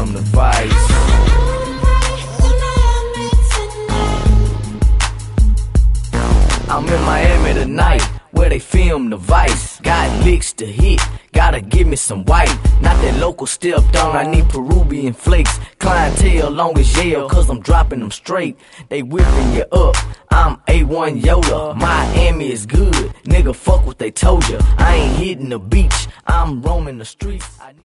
film the Vice. I'm in Miami tonight, where they film the Vice. Got licks to hit, gotta give me some white. Not that local stepped on, I need Peruvian flakes. Clientele long as Yale, cause I'm dropping them straight. They whipping you up, I'm A1 Yoda. Miami is good, nigga, fuck what they told ya. I ain't hitting the beach, I'm roaming the streets.